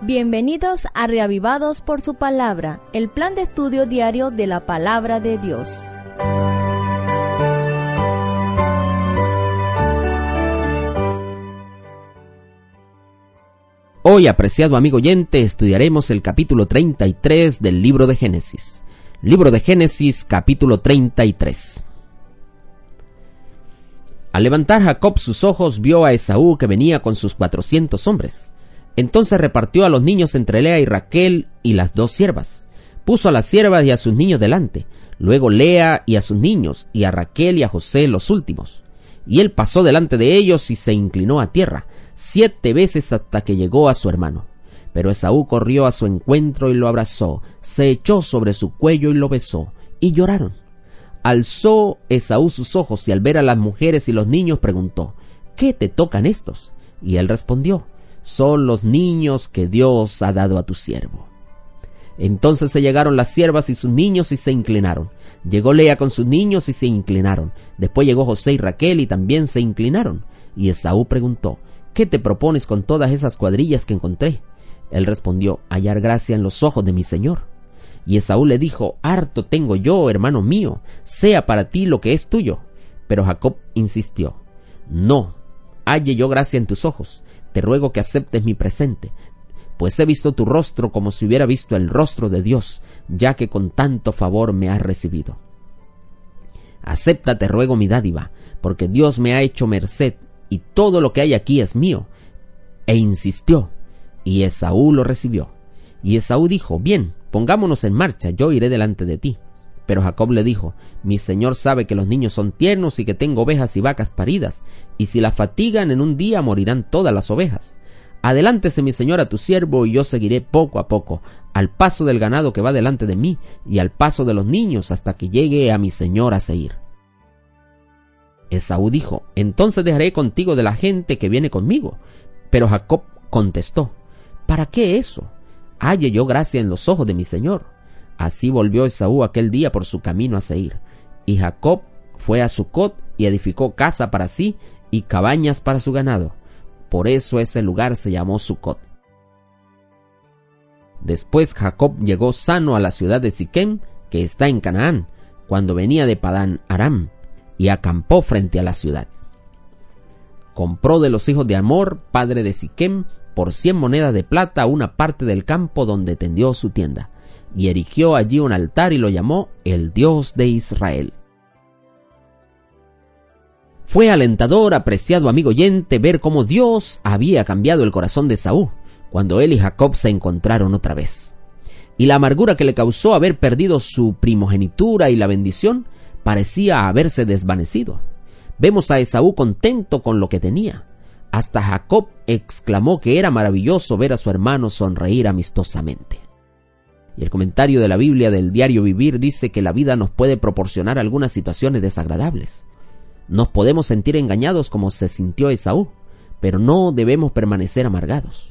Bienvenidos a Reavivados por su Palabra, el plan de estudio diario de la Palabra de Dios. Hoy, apreciado amigo oyente, estudiaremos el capítulo 33 del libro de Génesis. Libro de Génesis, capítulo 33. Al levantar Jacob sus ojos, vio a Esaú que venía con sus 400 hombres. Entonces repartió a los niños entre Lea y Raquel y las 2 siervas. Puso a las siervas y a sus niños delante, luego Lea y a sus niños, y a Raquel y a José los últimos. Y él pasó delante de ellos y se inclinó a tierra 7 veces hasta que llegó a su hermano. Pero Esaú corrió a su encuentro y lo abrazó, se echó sobre su cuello y lo besó, y lloraron. Alzó Esaú sus ojos y al ver a las mujeres y los niños preguntó: ¿Qué te tocan estos? Y él respondió: Son los niños que Dios ha dado a tu siervo. Entonces se llegaron las siervas y sus niños y se inclinaron. Llegó Lea con sus niños y se inclinaron. Después llegó José y Raquel y también se inclinaron. Y Esaú preguntó: ¿Qué te propones con todas esas cuadrillas que encontré? Él respondió: hallar gracia en los ojos de mi señor. Y Esaú le dijo: harto tengo yo, hermano mío, sea para ti lo que es tuyo. Pero Jacob insistió: no, halle yo gracia en tus ojos. Te ruego que aceptes mi presente, pues he visto tu rostro como si hubiera visto el rostro de Dios, ya que con tanto favor me has recibido. Acepta, te ruego, mi dádiva, porque Dios me ha hecho merced, y todo lo que hay aquí es mío. E insistió, y Esaú lo recibió. Y Esaú dijo: bien, pongámonos en marcha, yo iré delante de ti. Pero Jacob le dijo: mi señor sabe que los niños son tiernos y que tengo ovejas y vacas paridas, y si las fatigan en un día morirán todas las ovejas. Adelántese mi señor a tu siervo, y yo seguiré poco a poco, al paso del ganado que va delante de mí, y al paso de los niños, hasta que llegue a mi señor a Seir. Esaú dijo: entonces dejaré contigo de la gente que viene conmigo. Pero Jacob contestó: ¿para qué eso? Halle yo gracia en los ojos de mi señor. Así volvió Esaú aquel día por su camino a Seir. Y Jacob fue a Sucot y edificó casa para sí y cabañas para su ganado. Por eso ese lugar se llamó Sucot. Después Jacob llegó sano a la ciudad de Siquem, que está en Canaán, cuando venía de Padán Aram, y acampó frente a la ciudad. Compró de los hijos de Hamor, padre de Siquem, por 100 monedas de plata una parte del campo donde tendió su tienda, y erigió allí un altar y lo llamó el Dios de Israel. Fue alentador, apreciado amigo oyente, ver cómo Dios había cambiado el corazón de Esaú cuando él y Jacob se encontraron otra vez. Y la amargura que le causó haber perdido su primogenitura y la bendición parecía haberse desvanecido. Vemos a Esaú contento con lo que tenía. Hasta Jacob exclamó que era maravilloso ver a su hermano sonreír amistosamente. Y el comentario de la Biblia del Diario Vivir dice que la vida nos puede proporcionar algunas situaciones desagradables. Nos podemos sentir engañados como se sintió Esaú, pero no debemos permanecer amargados.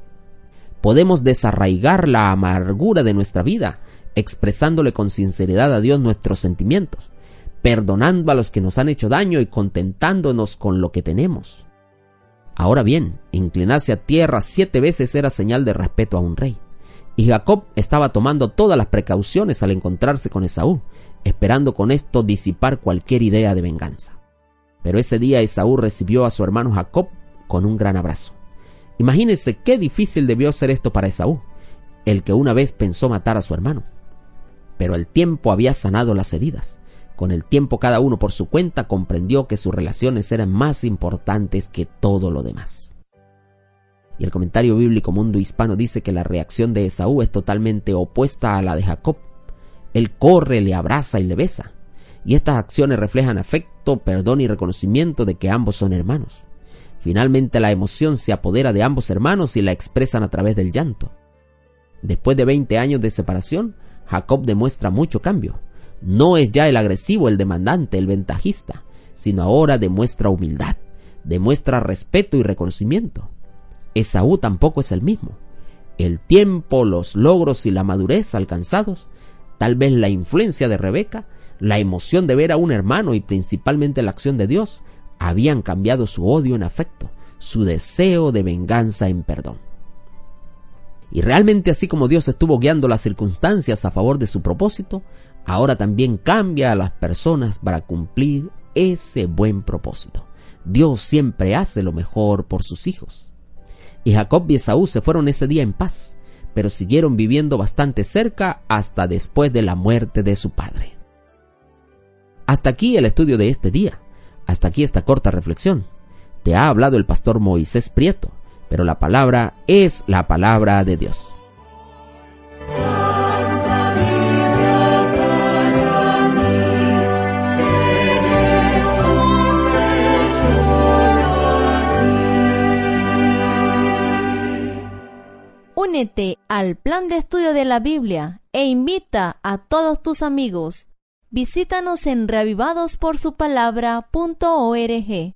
Podemos desarraigar la amargura de nuestra vida, expresándole con sinceridad a Dios nuestros sentimientos, perdonando a los que nos han hecho daño y contentándonos con lo que tenemos. Ahora bien, inclinarse a tierra 7 veces era señal de respeto a un rey. Y Jacob estaba tomando todas las precauciones al encontrarse con Esaú, esperando con esto disipar cualquier idea de venganza. Pero ese día Esaú recibió a su hermano Jacob con un gran abrazo. Imagínense qué difícil debió ser esto para Esaú, el que una vez pensó matar a su hermano. Pero el tiempo había sanado las heridas. Con el tiempo cada uno por su cuenta comprendió que sus relaciones eran más importantes que todo lo demás. Y el comentario bíblico Mundo Hispano dice que la reacción de Esaú es totalmente opuesta a la de Jacob. Él corre, le abraza y le besa. Y estas acciones reflejan afecto, perdón y reconocimiento de que ambos son hermanos. Finalmente la emoción se apodera de ambos hermanos y la expresan a través del llanto. Después de 20 años de separación, Jacob demuestra mucho cambio. No es ya el agresivo, el demandante, el ventajista, sino ahora demuestra humildad, demuestra respeto y reconocimiento. Esaú tampoco es el mismo. El tiempo, los logros y la madurez alcanzados, tal vez la influencia de Rebeca, la emoción de ver a un hermano y principalmente la acción de Dios, habían cambiado su odio en afecto, su deseo de venganza en perdón. Y realmente, así como Dios estuvo guiando las circunstancias a favor de su propósito, ahora también cambia a las personas para cumplir ese buen propósito. Dios siempre hace lo mejor por sus hijos. Y Jacob y Esaú se fueron ese día en paz, pero siguieron viviendo bastante cerca hasta después de la muerte de su padre. Hasta aquí el estudio de este día. Hasta aquí esta corta reflexión. Te ha hablado el pastor Moisés Prieto, pero la palabra es la palabra de Dios. Únete al plan de estudio de la Biblia e invita a todos tus amigos. Visítanos en reavivadosporsupalabra.org.